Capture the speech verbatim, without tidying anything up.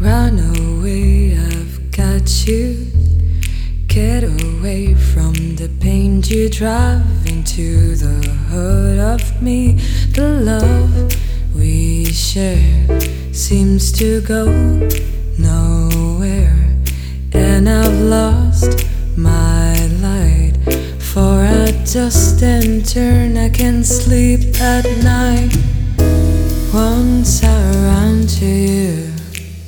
Run away, I've got you. Get away from the pain you drive into the heart of me. The love we share seems to go nowhere, and I've lost my light. For a dust and turn, I can't sleep at night. Once I ran to you,